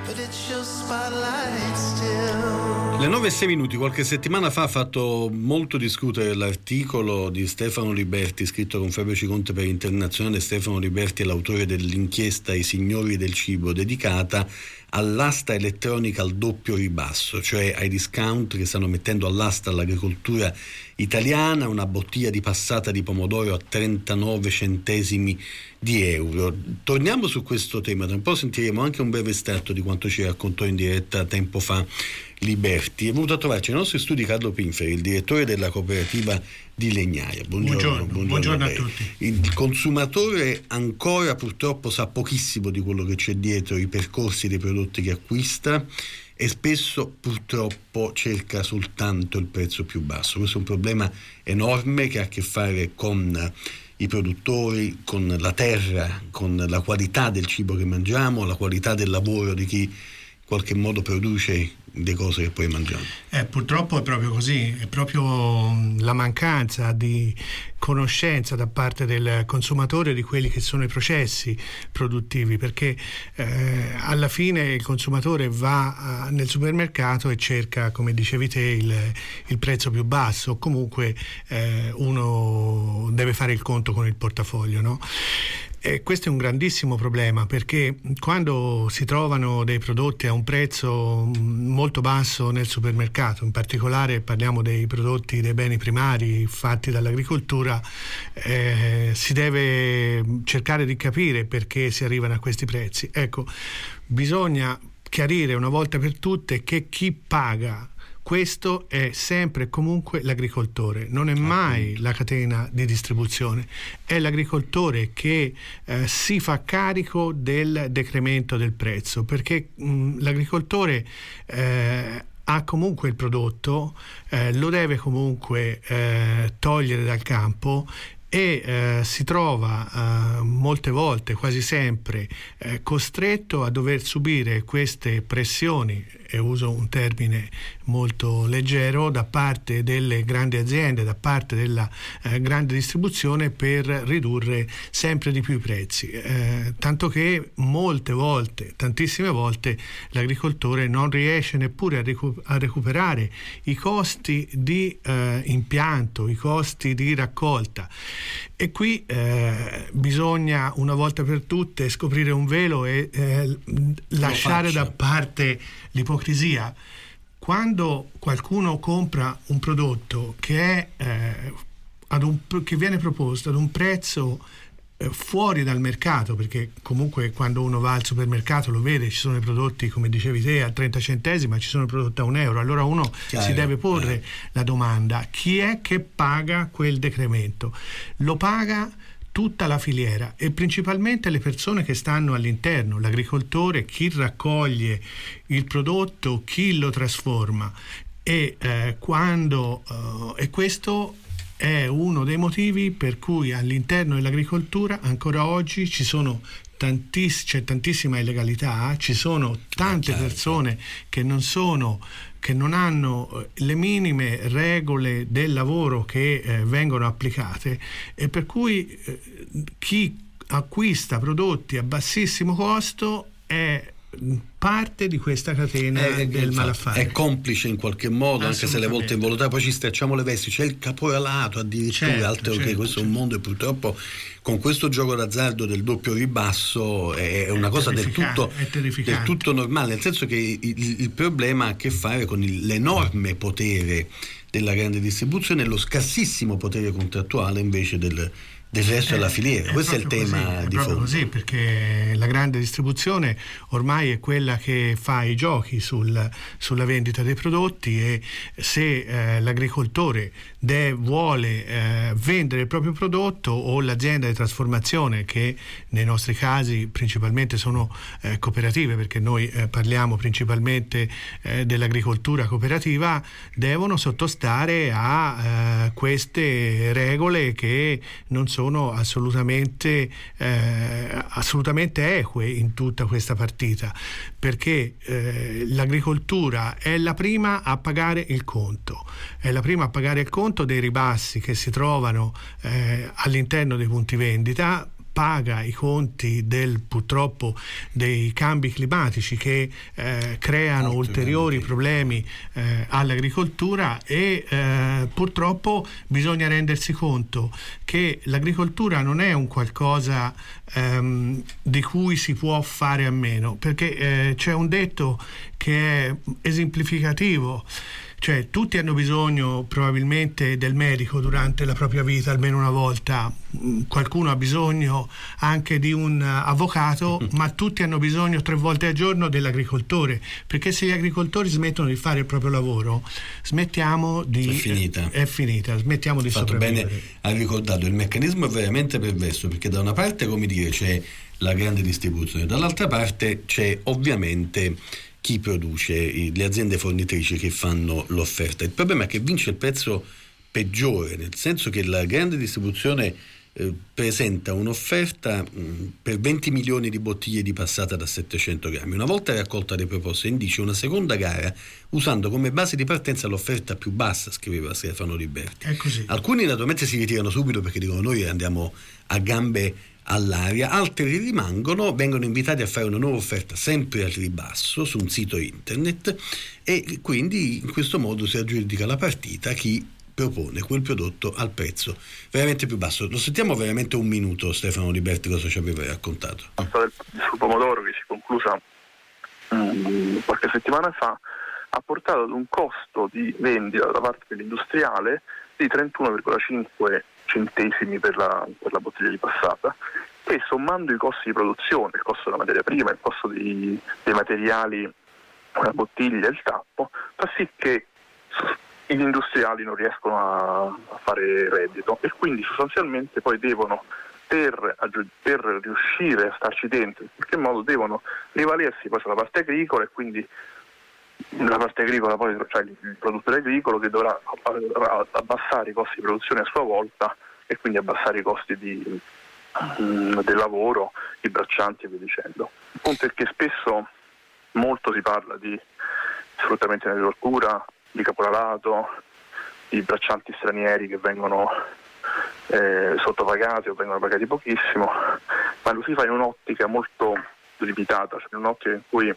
Le 9:06, qualche settimana fa ha fatto molto discutere l'articolo di Stefano Liberti, scritto con Fabio Ciconte per Internazionale. Stefano Liberti è l'autore dell'inchiesta I signori del cibo, dedicata all'asta elettronica al doppio ribasso, cioè ai discount che stanno mettendo all'asta l'agricoltura italiana. Una bottiglia di passata di pomodoro a 39 centesimi di euro. Torniamo su questo tema, tra un po' sentiremo anche un breve estratto di quanto ci raccontò in diretta tempo fa Liberti. È venuto a trovarci nei nostri studi Carlo Pinferi, il direttore della cooperativa di Legnaia. Buongiorno a tutti. Il consumatore ancora purtroppo sa pochissimo di quello che c'è dietro i percorsi dei prodotti che acquista e spesso purtroppo cerca soltanto il prezzo più basso. Questo è un problema enorme che ha a che fare con i produttori, con la terra, con la qualità del cibo che mangiamo, la qualità del lavoro di chi in qualche modo produce le cose che poi mangiamo. Purtroppo è proprio così, è proprio la mancanza di conoscenza da parte del consumatore di quelli che sono i processi produttivi, perché alla fine il consumatore va nel supermercato e cerca, come dicevi te, il prezzo più basso, o comunque uno deve fare il conto con il portafoglio, no? E questo è un grandissimo problema, perché quando si trovano dei prodotti a un prezzo molto basso nel supermercato, in particolare parliamo dei prodotti, dei beni primari fatti dall'agricoltura, si deve cercare di capire perché si arrivano a questi prezzi. Ecco, bisogna chiarire una volta per tutte che chi paga questo è sempre e comunque l'agricoltore, non è mai la catena di distribuzione, è l'agricoltore che si fa carico del decremento del prezzo, perché l'agricoltore ha comunque il prodotto, lo deve comunque togliere dal campo e si trova molte volte, quasi sempre, costretto a dover subire queste pressioni, e uso un termine molto leggero, da parte delle grandi aziende, da parte della grande distribuzione, per ridurre sempre di più i prezzi, tanto che molte volte, tantissime volte, l'agricoltore non riesce neppure a recuperare i costi di impianto, i costi di raccolta. E qui bisogna una volta per tutte scoprire un velo e lasciare da parte l'ipocrisia. Quando qualcuno compra un prodotto che è che viene proposto ad un prezzo fuori dal mercato, perché comunque quando uno va al supermercato lo vede, ci sono i prodotti, come dicevi te, a 30 centesimi, ma ci sono prodotti a €1, allora uno si deve porre la domanda: chi è che paga quel decremento? Lo paga tutta la filiera e principalmente le persone che stanno all'interno, l'agricoltore, chi raccoglie il prodotto, chi lo trasforma, e questo è uno dei motivi per cui all'interno dell'agricoltura ancora oggi c'è tantissima illegalità, ci sono tante persone che non hanno le minime regole del lavoro che vengono applicate, e per cui chi acquista prodotti a bassissimo costo è parte di questa catena del malaffare. È complice in qualche modo, anche se le volte involontario. Poi ci stracciamo le vesti, c'è il caporalato addirittura, altro che questo è un mondo, e purtroppo con questo gioco d'azzardo del doppio ribasso è una cosa del tutto normale, nel senso che il problema ha a che fare con l'enorme potere della grande distribuzione e lo scarsissimo potere contrattuale invece del resto della filiera. Questo è il tema di fondo. È così, perché la grande distribuzione ormai è quella che fa i giochi sulla vendita dei prodotti, e se l'agricoltore vuole vendere il proprio prodotto, o l'azienda di trasformazione, che nei nostri casi principalmente sono cooperative, perché noi parliamo principalmente dell'agricoltura cooperativa, devono sottostare a queste regole che non sono assolutamente eque in tutta questa partita, perché l'agricoltura è la prima a pagare il conto, dei ribassi che si trovano all'interno dei punti vendita, paga i conti purtroppo dei cambi climatici che creano ulteriori problemi all'agricoltura, e purtroppo bisogna rendersi conto che l'agricoltura non è un qualcosa di cui si può fare a meno, perché c'è un detto che è esemplificativo. Cioè, tutti hanno bisogno probabilmente del medico durante la propria vita almeno una volta, qualcuno ha bisogno anche di un avvocato, ma tutti hanno bisogno 3 volte al giorno dell'agricoltore, perché se gli agricoltori smettono di fare il proprio lavoro, smettiamo di... È finita, smettiamo di sopravvivere. Fatto bene, ha ricordato, il meccanismo è veramente perverso, perché da una parte, come dire, c'è la grande distribuzione, dall'altra parte c'è ovviamente chi produce, le aziende fornitrici che fanno l'offerta. Il problema è che vince il prezzo peggiore, nel senso che la grande distribuzione presenta un'offerta per 20 milioni di bottiglie di passata da 700 grammi. Una volta raccolta le proposte, indice una seconda gara usando come base di partenza l'offerta più bassa, scriveva Stefano Liberti. È così. Alcuni naturalmente si ritirano subito perché dicono noi andiamo a gambe all'aria, altri rimangono, vengono invitati a fare una nuova offerta sempre al ribasso su un sito internet, e quindi in questo modo si aggiudica la partita chi propone quel prodotto al prezzo veramente più basso. Lo sentiamo veramente un minuto Stefano Liberti cosa ci aveva raccontato. La storia sul pomodoro, che si è conclusa qualche settimana fa, ha portato ad un costo di vendita da parte dell'industriale di 31,5 centesimi per la bottiglia di passata, e sommando i costi di produzione, il costo della materia prima, il costo dei materiali, la bottiglia e il tappo, fa sì che gli industriali non riescono a fare reddito, e quindi sostanzialmente poi devono, per riuscire a starci dentro, in qualche modo devono rivalersi poi sulla parte agricola, e quindi la parte agricola poi, cioè il produttore agricolo, che dovrà abbassare i costi di produzione a sua volta, e quindi abbassare i costi del lavoro, i braccianti e via dicendo. Il punto è che spesso molto si parla di sfruttamento in agricoltura, di caporalato, di braccianti stranieri che vengono sottopagati o vengono pagati pochissimo, ma lo si fa in un'ottica molto limitata, cioè in un'ottica in cui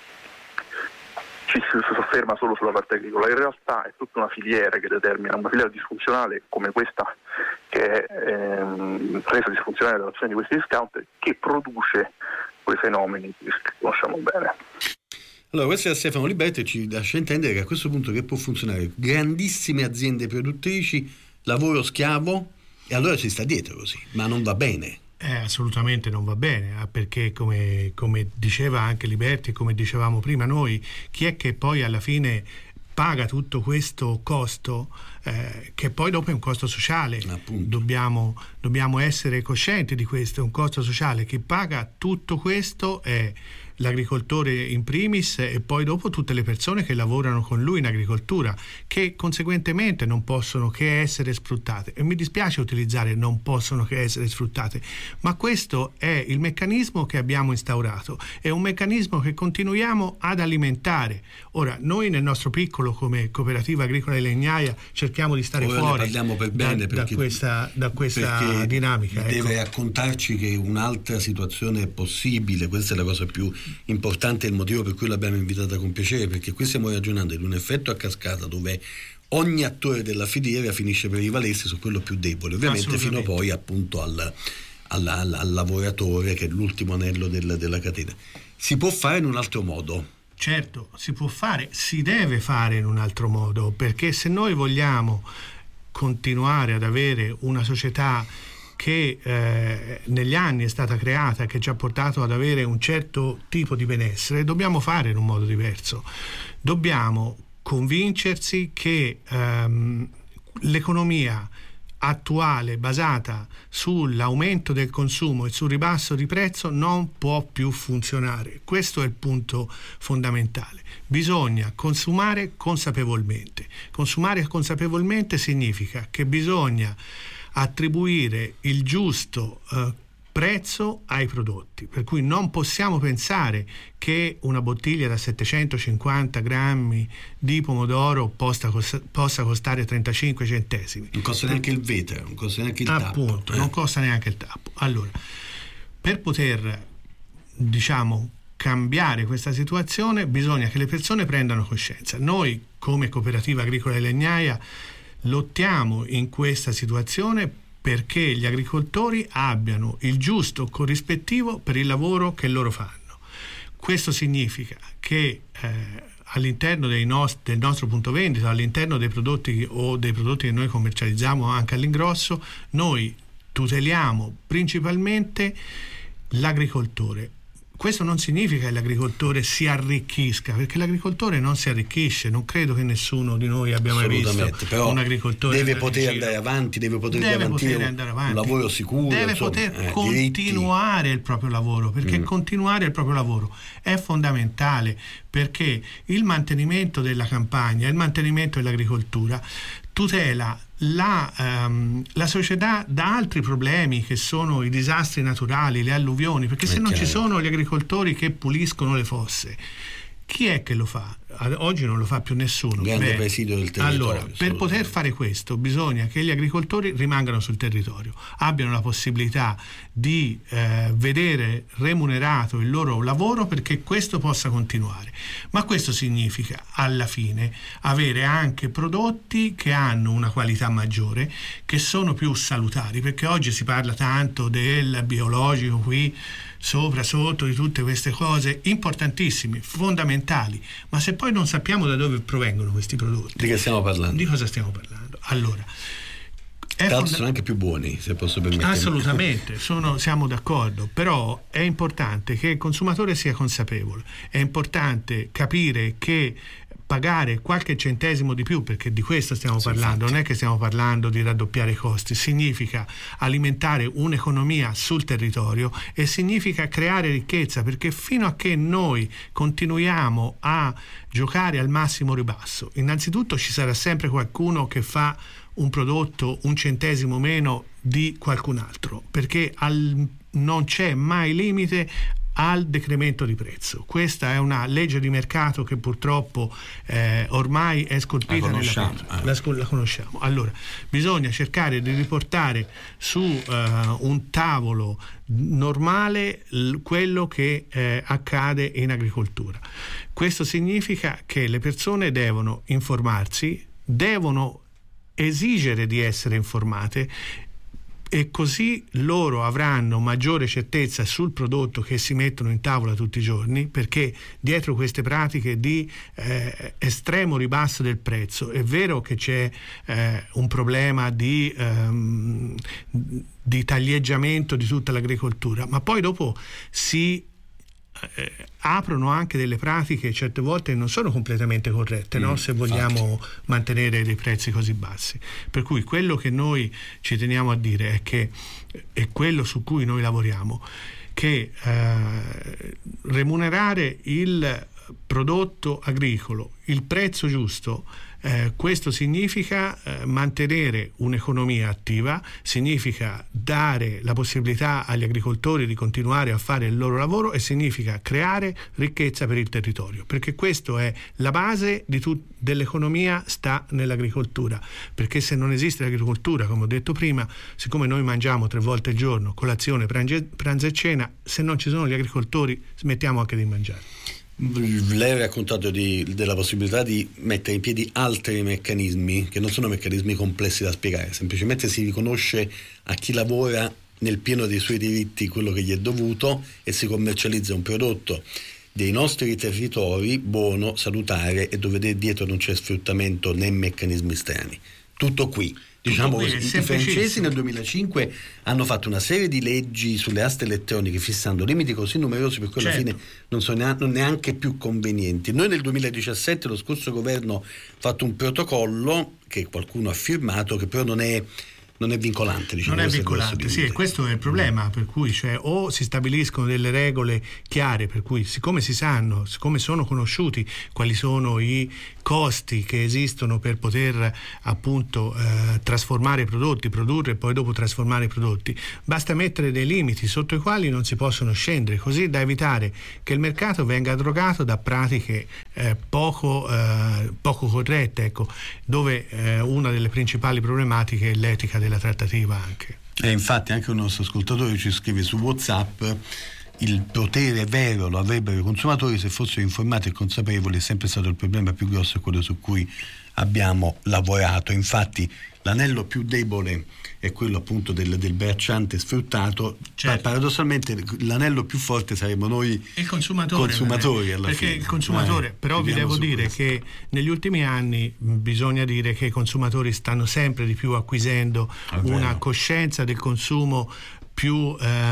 ci si sofferma solo sulla parte agricola. In realtà è tutta una filiera che determina, una filiera disfunzionale come questa, che è resa disfunzionale dall'azione di questi discount, che produce quei fenomeni che conosciamo bene. Allora, questo è Stefano Liberti, ci lascia intendere che a questo punto che può funzionare grandissime aziende produttrici, lavoro schiavo, e allora ci sta dietro così, ma non va bene. Assolutamente non va bene, perché come diceva anche Liberti, come dicevamo prima noi, chi è che poi alla fine paga tutto questo costo, che poi dopo è un costo sociale. Dobbiamo essere coscienti di questo, è un costo sociale. Chi paga tutto questo è l'agricoltore in primis, e poi dopo tutte le persone che lavorano con lui in agricoltura, che conseguentemente non possono che essere sfruttate. E mi dispiace utilizzare non possono che essere sfruttate, ma questo è il meccanismo che abbiamo instaurato, è un meccanismo che continuiamo ad alimentare. Ora, noi nel nostro piccolo, come cooperativa agricola e legnaia, cerchiamo di stare fuori da questa dinamica. Deve raccontarci che un'altra situazione è possibile, questa è la cosa più importante, il motivo per cui l'abbiamo invitata con piacere, perché qui stiamo ragionando di un effetto a cascata dove ogni attore della filiera finisce per rivalersi su quello più debole, ovviamente fino poi appunto al lavoratore, che è l'ultimo anello della catena. Si può fare in un altro modo? Certo, si può fare, si deve fare in un altro modo, perché se noi vogliamo continuare ad avere una società che negli anni è stata creata, che ci ha portato ad avere un certo tipo di benessere, dobbiamo fare in un modo diverso. Dobbiamo convincersi che l'economia attuale basata sull'aumento del consumo e sul ribasso di prezzo non può più funzionare. Questo è il punto fondamentale. Bisogna consumare consapevolmente. Consumare consapevolmente significa che bisogna attribuire il giusto prezzo ai prodotti, per cui non possiamo pensare che una bottiglia da 750 grammi di pomodoro possa costare 35 centesimi. Non costa neanche il vetro, non costa neanche il tappo. Appunto, non costa neanche il tappo. Allora, per poter, diciamo, cambiare questa situazione bisogna che le persone prendano coscienza. Noi come Cooperativa Agricola e Legnaia lottiamo in questa situazione perché gli agricoltori abbiano il giusto corrispettivo per il lavoro che loro fanno. Questo significa che all'interno del nostro punto vendita, all'interno dei prodotti o dei prodotti che noi commercializziamo anche all'ingrosso, noi tuteliamo principalmente l'agricoltore. Questo non significa che l'agricoltore si arricchisca, perché l'agricoltore non si arricchisce. Non credo che nessuno di noi abbia mai visto un agricoltore. Deve poter andare avanti, deve poter garantire un lavoro sicuro, deve poter continuare il proprio lavoro, perché continuare il proprio lavoro è fondamentale, perché il mantenimento della campagna, il mantenimento dell'agricoltura tutela la società da altri problemi che sono i disastri naturali, le alluvioni, perché se non ci sono gli agricoltori che puliscono le fosse, chi è che lo fa? Oggi non lo fa più nessuno. Grande presidio del territorio. Allora, per poter fare questo bisogna che gli agricoltori rimangano sul territorio, abbiano la possibilità di vedere remunerato il loro lavoro, perché questo possa continuare. Ma questo significa alla fine avere anche prodotti che hanno una qualità maggiore, che sono più salutari, perché oggi si parla tanto del biologico qui sopra, sotto, di tutte queste cose importantissime, fondamentali, ma se poi non sappiamo da dove provengono questi prodotti, di che stiamo parlando? Di cosa stiamo parlando? Allora, tra l'altro sono anche più buoni, se posso permettermi. Assolutamente, siamo d'accordo, però è importante che il consumatore sia consapevole, è importante capire che pagare qualche centesimo di più, perché di questo stiamo parlando, infatti. Non è che stiamo parlando di raddoppiare i costi, significa alimentare un'economia sul territorio e significa creare ricchezza, perché fino a che noi continuiamo a giocare al massimo ribasso, innanzitutto ci sarà sempre qualcuno che fa un prodotto un centesimo meno di qualcun altro, perché non c'è mai limite al decremento di prezzo. Questa è una legge di mercato che purtroppo ormai è scolpita nella pietra. La conosciamo. Allora, bisogna cercare di riportare su un tavolo normale quello che accade in agricoltura. Questo significa che le persone devono informarsi, devono esigere di essere informate, e così loro avranno maggiore certezza sul prodotto che si mettono in tavola tutti i giorni, perché dietro queste pratiche di estremo ribasso del prezzo è vero che c'è un problema di taglieggiamento di tutta l'agricoltura, ma poi dopo si aprono anche delle pratiche certe volte non sono completamente corrette, no? Se vogliamo mantenere dei prezzi così bassi. Per cui quello che noi ci teniamo a dire è che è quello su cui noi lavoriamo, che remunerare il prodotto agricolo, il prezzo giusto, questo significa mantenere un'economia attiva, significa dare la possibilità agli agricoltori di continuare a fare il loro lavoro e significa creare ricchezza per il territorio, perché questo è la base dell'economia, sta nell'agricoltura, perché se non esiste l'agricoltura, come ho detto prima, siccome noi mangiamo 3 volte al giorno, colazione, pranzo e cena, se non ci sono gli agricoltori smettiamo anche di mangiare. Lei ha raccontato della possibilità di mettere in piedi altri meccanismi che non sono meccanismi complessi da spiegare, semplicemente si riconosce a chi lavora nel pieno dei suoi diritti quello che gli è dovuto e si commercializza un prodotto dei nostri territori buono, salutare e dove dietro non c'è sfruttamento né meccanismi strani. Tutto qui. Diciamo così, i francesi nel 2005 hanno fatto una serie di leggi sulle aste elettroniche fissando limiti così numerosi per cui alla fine non sono neanche più convenienti. Noi nel 2017 lo scorso governo ha fatto un protocollo che qualcuno ha firmato, che però non è non è vincolante, diciamo. Non è vincolante, sì, e questo è il problema, per cui o si stabiliscono delle regole chiare, per cui siccome sono conosciuti quali sono i costi che esistono per poter appunto trasformare i prodotti, produrre e poi dopo trasformare i prodotti, basta mettere dei limiti sotto i quali non si possono scendere, così da evitare che il mercato venga drogato da pratiche poco corrette, ecco, dove una delle principali problematiche è l'etica della trattativa anche. E infatti anche un nostro ascoltatore ci scrive su WhatsApp: il potere vero lo avrebbero i consumatori se fossero informati e consapevoli, è sempre stato il problema più grosso, quello su cui abbiamo lavorato. Infatti l'anello più debole è quello appunto del bracciante sfruttato, certo. Paradossalmente l'anello più forte saremmo noi il consumatori alla perché fine. Il consumatore, però vi devo dire questo, che negli ultimi anni bisogna dire che i consumatori stanno sempre di più acquisendo una coscienza del consumo più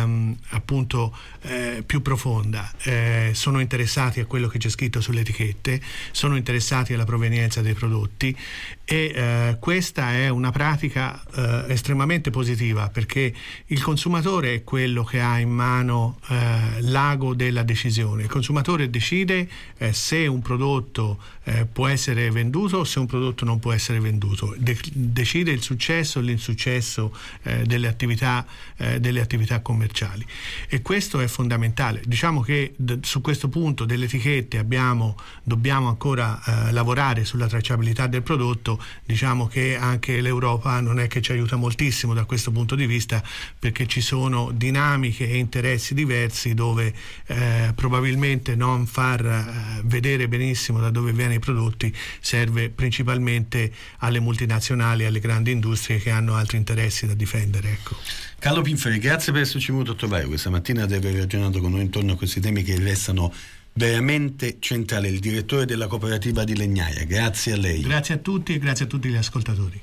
più profonda, sono interessati a quello che c'è scritto sulle etichette, sono interessati alla provenienza dei prodotti e questa è una pratica estremamente positiva, perché il consumatore è quello che ha in mano l'ago della decisione. Il consumatore decide se un prodotto può essere venduto o se un prodotto non può essere venduto, decide il successo o l'insuccesso delle attività commerciali, e questo è fondamentale. Diciamo che su questo punto delle etichette dobbiamo ancora lavorare sulla tracciabilità del prodotto. Diciamo che anche l'Europa non è che ci aiuta moltissimo da questo punto di vista, perché ci sono dinamiche e interessi diversi dove probabilmente non far vedere benissimo da dove vengono i prodotti serve principalmente alle multinazionali, alle grandi industrie che hanno altri interessi da difendere, ecco. Carlo Pinferi, grazie per esserci venuto a trovare questa mattina, di aver ragionato con noi intorno a questi temi che restano veramente centrali. Il direttore della cooperativa di Legnaia, grazie a lei. Grazie a tutti e grazie a tutti gli ascoltatori.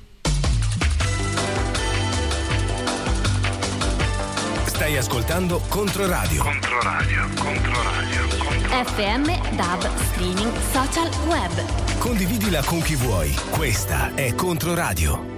Stai ascoltando Controradio. FM, DAB, streaming, social, web. Condividila con chi vuoi. Questa è Controradio.